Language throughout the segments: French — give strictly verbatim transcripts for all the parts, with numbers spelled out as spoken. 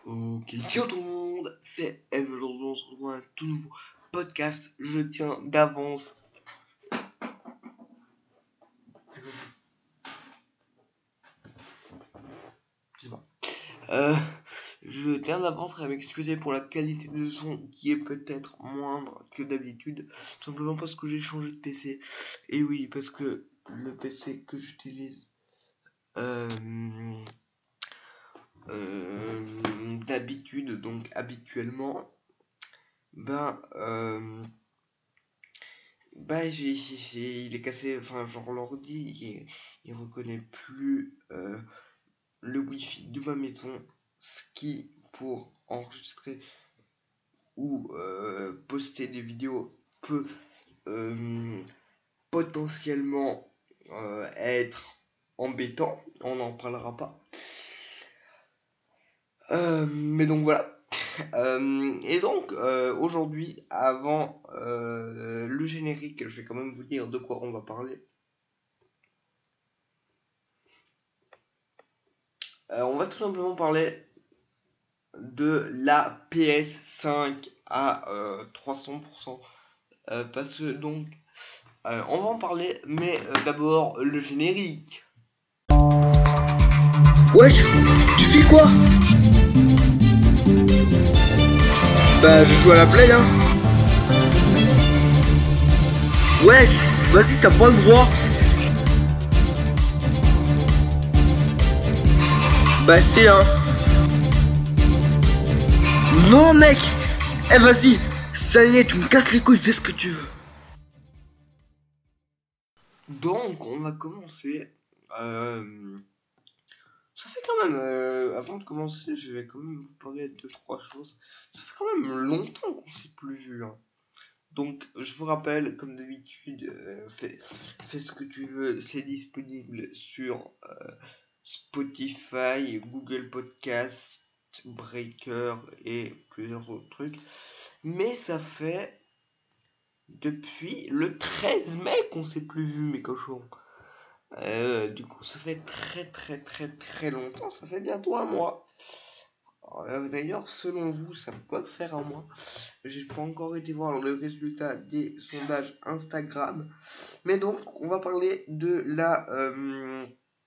Ok, yo tout le monde, c'est M. Aujourd'hui, on se retrouve dans un tout nouveau podcast. Je tiens d'avance. Je sais pas. Euh, je tiens d'avance à m'excuser pour la qualité de son qui est peut-être moindre que d'habitude. Tout simplement parce que j'ai changé de P C. Et oui, parce que le P C que j'utilise euh, euh, d'habitude, donc habituellement, ben. Euh, Bah, j'ai, j'ai- j'ai- il est cassé, enfin, genre l'ordi, il, il reconnaît plus euh, le wifi de ma maison, ce qui, pour enregistrer ou euh, poster des vidéos, peut euh, potentiellement euh, être embêtant. On n'en parlera pas. Euh, mais donc voilà. Euh, et donc euh, aujourd'hui, avant euh, le générique, je vais quand même vous dire de quoi on va parler. Euh, on va tout simplement parler de la P S cinq à euh, trois cents pour cent. Euh, parce que donc, euh, on va en parler, mais euh, d'abord le générique. Wesh, tu fais quoi? Bah je joue à la play hein. Wesh, vas-y t'as pas le droit. Bah c'est hein. Non mec. Eh vas-y, ça y est, tu me casses les couilles, fais ce que tu veux. Donc, on va commencer. Euh, ça fait quand même, euh, avant de commencer, je vais quand même vous parler de deux, trois choses. Ça fait quand même longtemps qu'on s'est plus vu. Hein. Donc, je vous rappelle, comme d'habitude, euh, fais, fais ce que tu veux. C'est disponible sur euh, Spotify, Google Podcast, Breaker et plusieurs autres trucs. Mais ça fait depuis le treize mai qu'on s'est plus vu, mes cochons. Euh, du coup, ça fait très très très très longtemps. Ça fait bientôt un mois. Euh, D'ailleurs, selon vous, ça peut faire un mois. J'ai pas encore été voir le résultat des sondages Instagram. Mais donc, on va parler de la euh,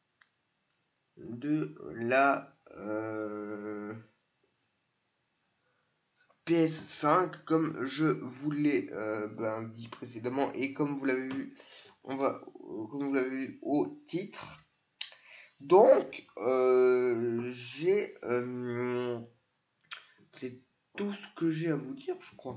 de la euh, P S cinq, comme je vous l'ai euh, ben, dit précédemment et comme vous l'avez vu, on va comme vous l'avez vu au titre. Donc, euh, j'ai euh, c'est tout ce que j'ai à vous dire, je crois.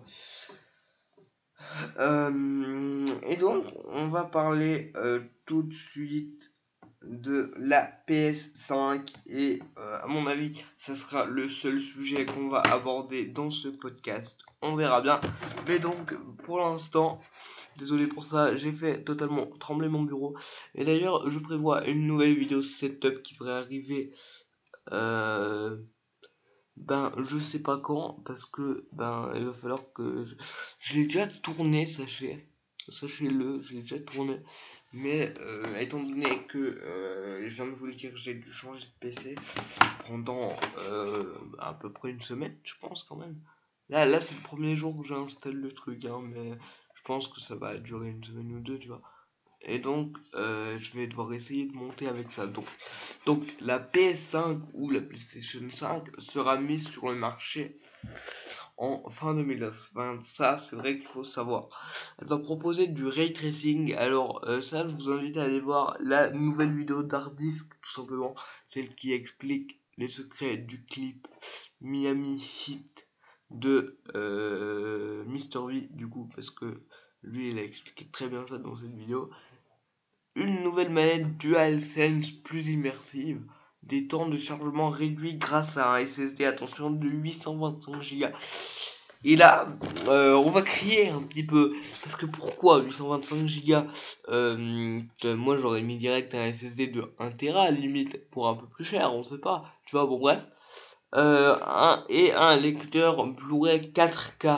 Euh, et donc, on va parler euh, tout de suite de la P S cinq et euh, à mon avis, ça sera le seul sujet qu'on va aborder dans ce podcast. On verra bien. Mais donc, pour l'instant, désolé pour ça, j'ai fait totalement trembler mon bureau. Et d'ailleurs, je prévois une nouvelle vidéo setup qui devrait arriver. Euh, ben, je sais pas quand, parce que ben, il va falloir que je, je l'ai déjà tourné, sachez. Sachez-le, je l'ai déjà tourné. Mais euh, étant donné que euh, je viens de vous le dire, j'ai dû changer de P C pendant euh, à peu près une semaine, je pense quand même. Là, là c'est le premier jour que j'installe le truc, hein, mais je pense que ça va durer une semaine ou deux, tu vois. Et donc, euh, je vais devoir essayer de monter avec ça. Donc, donc, la P S cinq ou la PlayStation cinq sera mise sur le marché en fin deux mille vingt. Ça, c'est vrai qu'il faut savoir. Elle va proposer du ray tracing. Alors, euh, ça, je vous invite à aller voir la nouvelle vidéo d'Hardisk, tout simplement. Celle qui explique les secrets du clip Miami Heat de euh, Mister V, du coup, parce que lui, il a expliqué très bien ça dans cette vidéo. Une nouvelle manette DualSense plus immersive, des temps de chargement réduits grâce à un S S D, attention, de huit cent vingt-cinq giga. Et là, euh, on va crier un petit peu, parce que pourquoi huit cent vingt-cinq giga euh, Moi j'aurais mis direct un S S D de un téra limite, pour un peu plus cher, on sait pas, tu vois, bon bref. Euh, un, et un lecteur Blu-ray quatre K.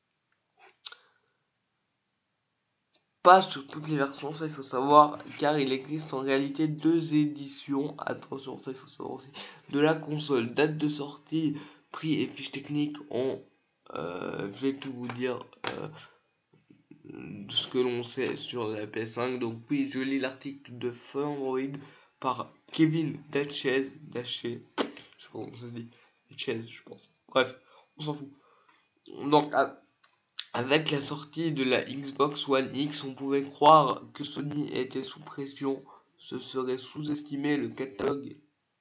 Pas sur toutes les versions, ça il faut savoir, car il existe en réalité deux éditions, attention, ça il faut savoir aussi, de la console. Date de sortie prix et fiches techniques, on euh, je vais tout vous dire euh, de ce que l'on sait sur la P S cinq. Donc oui, je lis l'article de Fun Android par Kevin Datchez, Datchez, je sais pas comment ça se dit, Datchez je pense. Bref, on s'en fout. Donc avec la sortie de la Xbox One X, on pouvait croire que Sony était sous pression. Ce serait sous-estimé le catalogue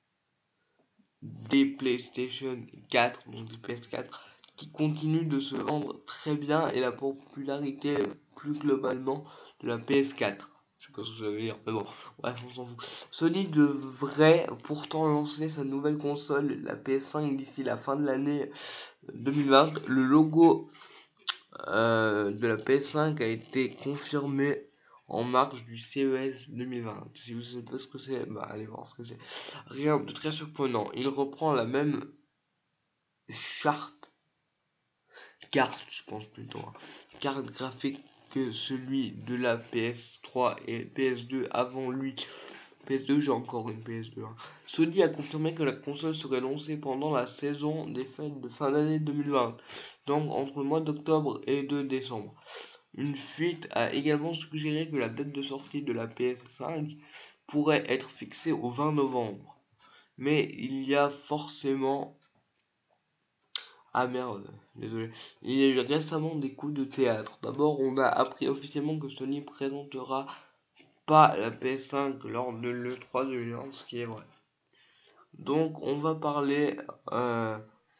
des PlayStation quatre, donc des P S quatre, qui continue de se vendre très bien, et la popularité plus globalement de la P S quatre. Je sais pas ce que ça veut dire, mais bon, bref, on s'en fout. Sony devrait pourtant lancer sa nouvelle console, la P S cinq, d'ici la fin de l'année deux mille vingt. Le logo euh, de la P S cinq a été confirmé en marge du C E S deux mille vingt. Si vous ne savez pas ce que c'est, bah allez voir ce que c'est. Rien de très surprenant. Il reprend la même charte, carte, je pense plutôt, hein, carte graphique que celui de la P S trois et P S deux avant lui. P S deux, j'ai encore une P S deux. Hein. Sony a confirmé que la console serait lancée pendant la saison des fêtes de fin d'année deux mille vingt, donc entre le mois d'octobre et de décembre. Une fuite a également suggéré que la date de sortie de la P S cinq pourrait être fixée au vingt novembre. Mais il y a forcément... Ah merde, désolé. Il y a eu récemment des coups de théâtre. D'abord, on a appris officiellement que Sony présentera pas la P S cinq lors de l'E trois deux mille vingt, ce qui est vrai. Donc, on va parler... Euh,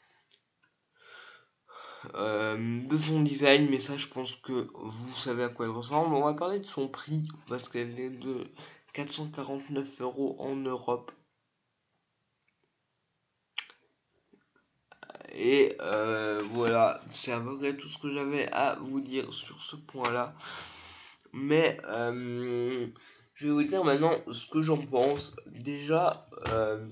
Euh, de son design, mais ça je pense que vous savez à quoi elle ressemble. On va parler de son prix parce qu'elle est de quatre cent quarante-neuf euros en Europe. Et euh, voilà, c'est à peu près tout ce que j'avais à vous dire sur ce point-là. Mais euh, je vais vous dire maintenant ce que j'en pense. Déjà, euh,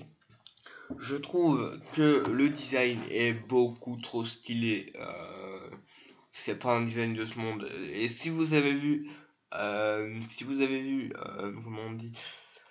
je trouve que le design est beaucoup trop stylé. Euh, c'est pas un design de ce monde. Et si vous avez vu, euh, si vous avez vu, euh, comment on dit,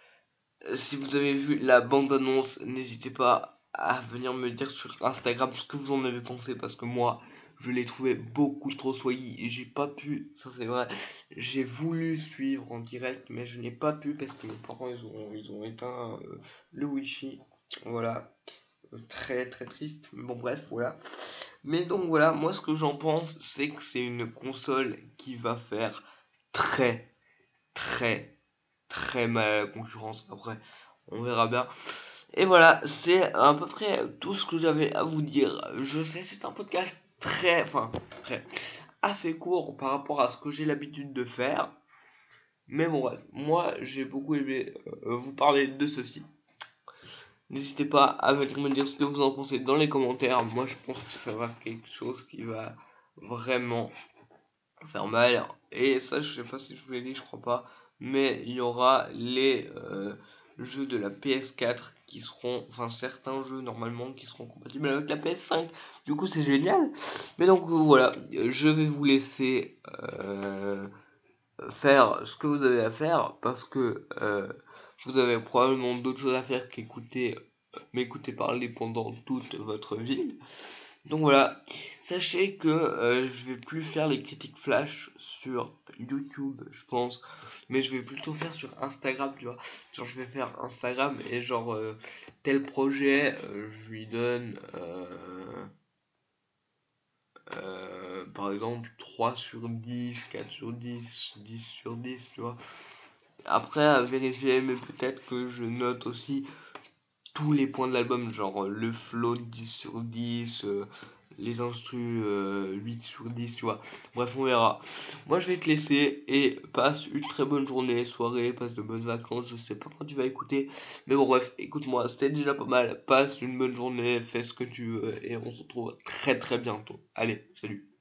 si vous avez vu la bande-annonce, n'hésitez pas à venir me dire sur Instagram ce que vous en avez pensé, parce que moi, je l'ai trouvé beaucoup trop swaggy et j'ai pas pu, ça c'est vrai, j'ai voulu suivre en direct, mais je n'ai pas pu parce que mes parents ils ont, ils ont éteint euh, le wifi. Voilà, très très triste, mais bon bref, voilà. Mais donc voilà, moi ce que j'en pense, c'est que c'est une console qui va faire très très très mal à la concurrence. Après, on verra bien. Et voilà, c'est à peu près tout ce que j'avais à vous dire. Je sais, c'est un podcast très, enfin, très, assez court par rapport à ce que j'ai l'habitude de faire. Mais bon bref, moi j'ai beaucoup aimé euh, vous parler de ceci. N'hésitez pas à venir me dire ce que vous en pensez dans les commentaires. Moi, je pense que ça va être quelque chose qui va vraiment faire mal. Et ça, je sais pas si je vous l'ai dit, je crois pas. Mais il y aura les euh, jeux de la P S quatre qui seront, enfin certains jeux normalement qui seront compatibles avec la P S cinq. Du coup, c'est génial. Mais donc voilà, je vais vous laisser euh, faire ce que vous avez à faire parce que euh, vous avez probablement d'autres choses à faire qu'écouter, euh, m'écouter parler pendant toute votre vie. Donc voilà, sachez que euh, je vais plus faire les critiques flash sur YouTube, je pense, mais je vais plutôt faire sur Instagram, tu vois. Genre je vais faire Instagram et genre euh, tel projet, euh, je lui donne euh, euh, par exemple trois sur dix, quatre sur dix, dix sur dix, tu vois. Après, à vérifier, mais peut-être que je note aussi tous les points de l'album, genre euh, le flow dix sur dix, euh, les instrus euh, huit sur dix, tu vois. Bref, on verra. Moi, je vais te laisser et passe une très bonne journée, soirée, passe de bonnes vacances. Je sais pas quand tu vas écouter, mais bon, bref, écoute-moi, c'était déjà pas mal. Passe une bonne journée, fais ce que tu veux et on se retrouve très très bientôt. Allez, salut.